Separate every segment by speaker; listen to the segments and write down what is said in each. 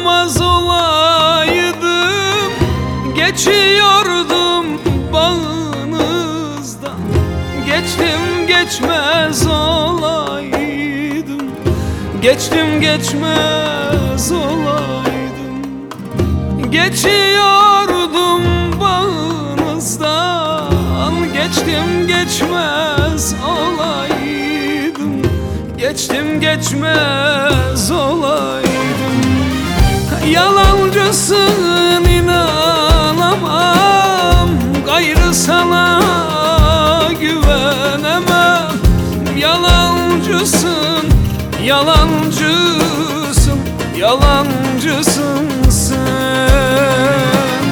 Speaker 1: Sarmaz olaydım, geçiyordum bağınızdan. Geçtim geçmez olaydım, geçtim geçmez olaydım. Geçiyordum bağınızdan, geçtim geçmez olaydım, geçtim geçmez olaydım. Yalancısın, inanamam, gayrı sana güvenemem. Yalancısın, yalancısın, yalancısın sen.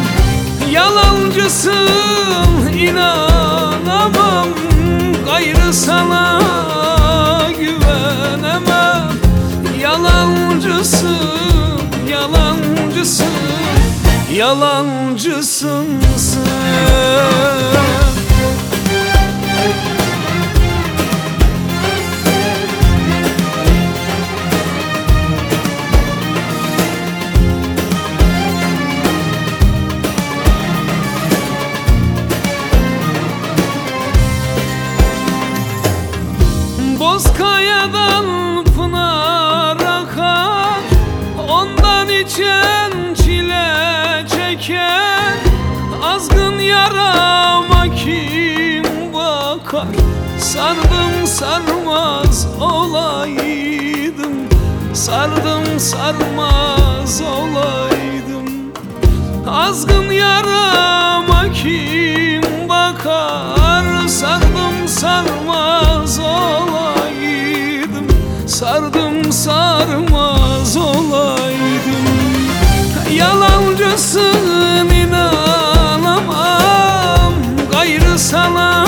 Speaker 1: Yalancısın, inanamam, gayrı sana güvenemem. Yalancısın, yalancısın, yalancısın sen. Bozkaya'dan pınar akar, ondan içen çile çeker. Azgın yarama kim bakar? Sardım sarmaz olaydım, sardım sarmaz olaydım. Azgın yarama kim bakar? Sardım sarmaz olaydım, sardım sarmaz olaydım. Yalancısın, inanamam, gayrı sana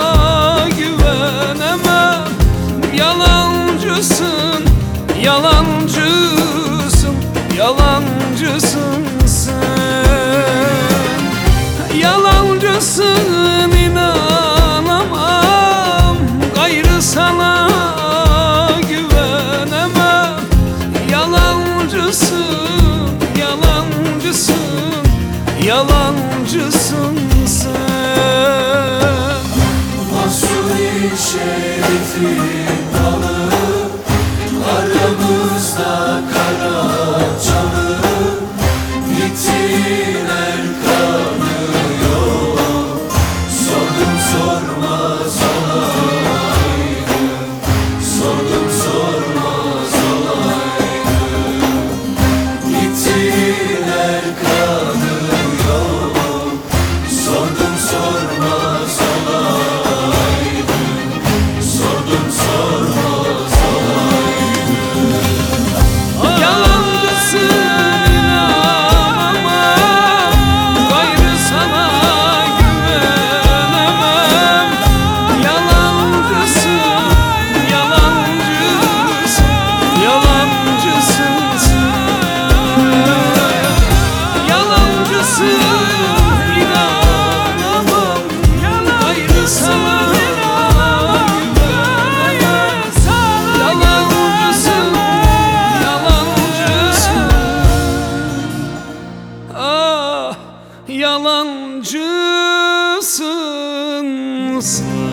Speaker 1: güvenemem. Yalancısın, yalancısın, yalancısın sen. Yalancısın, inanamam, gayrı sana güvenemem. Yalancısın, yalancısın, yalancısın sen.
Speaker 2: Mahsur-i Şerif'in dalı, aramızda kara çalı. Gittiler kanıyor, sordum sormaz olaydım, sordum sormaz olaydım. Gittiler kanıyor, sordum sormaz olaydım, sordum sormaz olaydım.
Speaker 1: Yalancısın, inanamam, gayrı sana güvenemem. Yalancısın, yalancısın, yalancısın sen. Yalancısın, inanamam, gayrı sana güvenemem. Yalancısın, yalancısın, ah, yalancısın sen.